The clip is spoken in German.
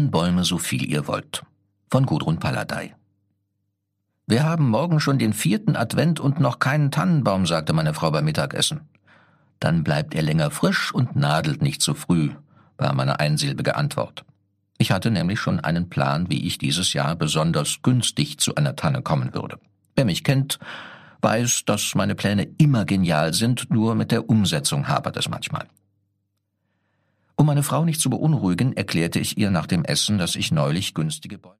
Tannenbäume so viel ihr wollt. Von Gudrun Paladey. »Wir haben morgen schon den 4. Advent und noch keinen Tannenbaum«, sagte meine Frau beim Mittagessen. »Dann bleibt er länger frisch und nadelt nicht so früh«, war meine einsilbige Antwort. Ich hatte nämlich schon einen Plan, wie ich dieses Jahr besonders günstig zu einer Tanne kommen würde. Wer mich kennt, weiß, dass meine Pläne immer genial sind, nur mit der Umsetzung hapert es manchmal. Um meine Frau nicht zu beunruhigen, erklärte ich ihr nach dem Essen, dass ich neulich günstige Bäume